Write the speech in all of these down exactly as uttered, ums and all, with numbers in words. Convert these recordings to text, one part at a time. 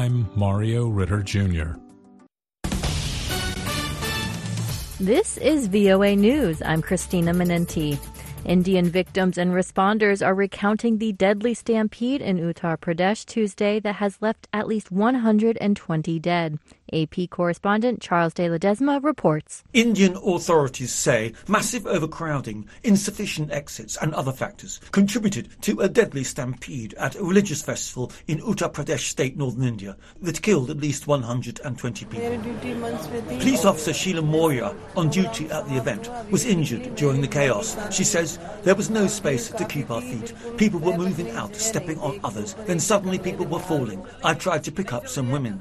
I'm Mario Ritter Junior This is V O A News. I'm Christina Menenti. Indian victims and responders are recounting the deadly stampede in Uttar Pradesh Tuesday that has left at least one hundred twenty dead. A P correspondent Charles de Ledesma reports. Indian authorities say massive overcrowding, insufficient exits and other factors contributed to a deadly stampede at a religious festival in Uttar Pradesh state, northern India, that killed at least one hundred twenty people. Police officer Sheila Moria, on duty at the event, was injured during the chaos. She says there was no space to keep our feet. People were moving out, stepping on others. Then suddenly people were falling. I tried to pick up some women.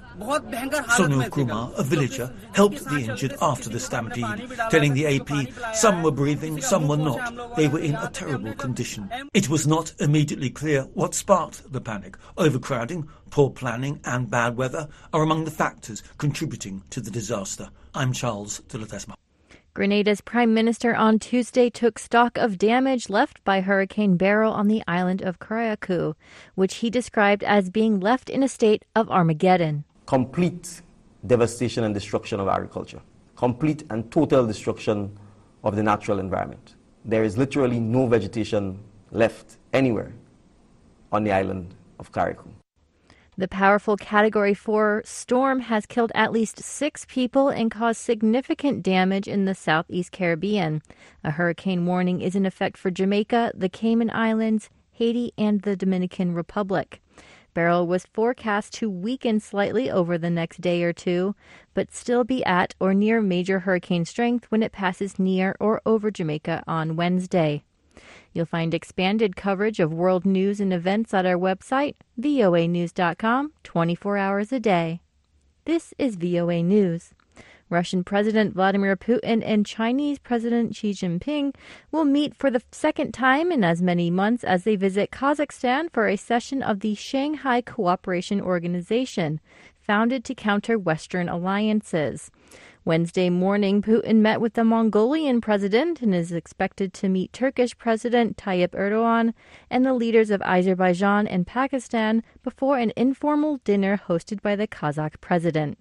Sonu Kumar, a villager, helped the injured after the stampede, telling the A P some were breathing, some were not. They were in a terrible condition. It was not immediately clear what sparked the panic. Overcrowding, poor planning and bad weather are among the factors contributing to the disaster. I'm Charles de Ledesma. Grenada's prime minister on Tuesday took stock of damage left by Hurricane Beryl on the island of Carriacou, which he described as being left in a state of Armageddon. Complete devastation and destruction of agriculture. Complete and total destruction of the natural environment. There is literally no vegetation left anywhere on the island of Carriacou. The powerful Category four storm has killed at least six people and caused significant damage in the southeast Caribbean. A hurricane warning is in effect for Jamaica, the Cayman Islands, Haiti, and the Dominican Republic. Beryl was forecast to weaken slightly over the next day or two, but still be at or near major hurricane strength when it passes near or over Jamaica on Wednesday. You'll find expanded coverage of world news and events at our website, V O A news dot com, twenty-four hours a day. This is V O A News. Russian President Vladimir Putin and Chinese President Xi Jinping will meet for the second time in as many months as they visit Kazakhstan for a session of the Shanghai Cooperation Organization, founded to counter Western alliances. Wednesday morning, Putin met with the Mongolian president and is expected to meet Turkish President Tayyip Erdogan and the leaders of Azerbaijan and Pakistan before an informal dinner hosted by the Kazakh president.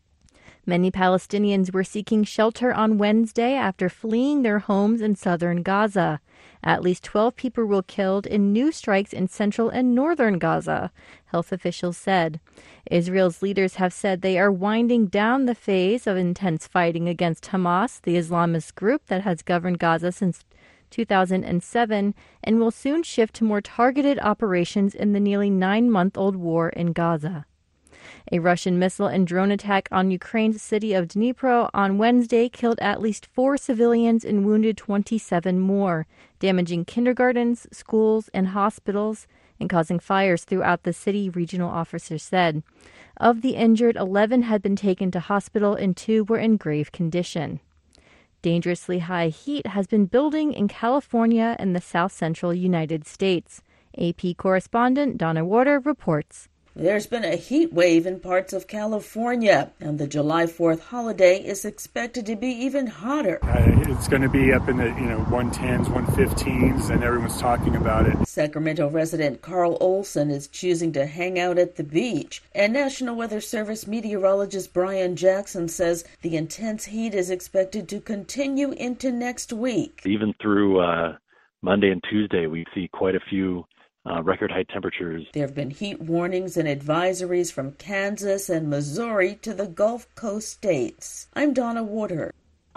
Many Palestinians were seeking shelter on Wednesday after fleeing their homes in southern Gaza. At least twelve people were killed in new strikes in central and northern Gaza, health officials said. Israel's leaders have said they are winding down the phase of intense fighting against Hamas, the Islamist group that has governed Gaza since two thousand seven, and will soon shift to more targeted operations in the nearly nine-month-old war in Gaza. A Russian missile and drone attack on Ukraine's city of Dnipro on Wednesday killed at least four civilians and wounded twenty-seven more, damaging kindergartens, schools, and hospitals, and causing fires throughout the city, regional officers said. Of the injured, eleven had been taken to hospital and two were in grave condition. Dangerously high heat has been building in California and the south-central United States. A P correspondent Donna Warder reports. There's been a heat wave in parts of California, and the July fourth holiday is expected to be even hotter. Uh, it's going to be up in the you know one tens, one fifteens, and everyone's talking about it. Sacramento resident Carl Olson is choosing to hang out at the beach, and National Weather Service meteorologist Brian Jackson says the intense heat is expected to continue into next week. Even through uh, Monday and Tuesday, we see quite a few Uh, record high temperatures. There have been heat warnings and advisories from Kansas and Missouri to the Gulf Coast states. I'm Donna Warder.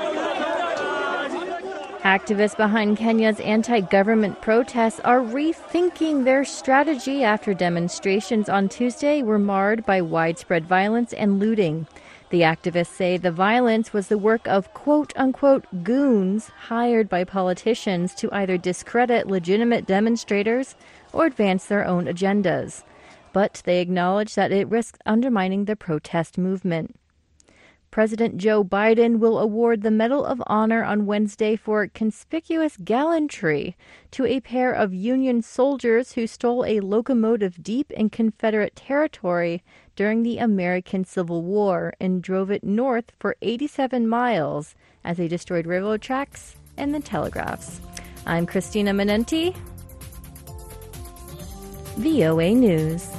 Activists behind Kenya's anti-government protests are rethinking their strategy after demonstrations on Tuesday were marred by widespread violence and looting. The activists say the violence was the work of quote-unquote goons hired by politicians to either discredit legitimate demonstrators or advance their own agendas. But they acknowledge that it risks undermining the protest movement. President Joe Biden will award the Medal of Honor on Wednesday for conspicuous gallantry to a pair of Union soldiers who stole a locomotive deep in Confederate territory during the American Civil War and drove it north for eighty-seven miles as they destroyed railroad tracks and the telegraphs. I'm Christina Menenti, V O A News.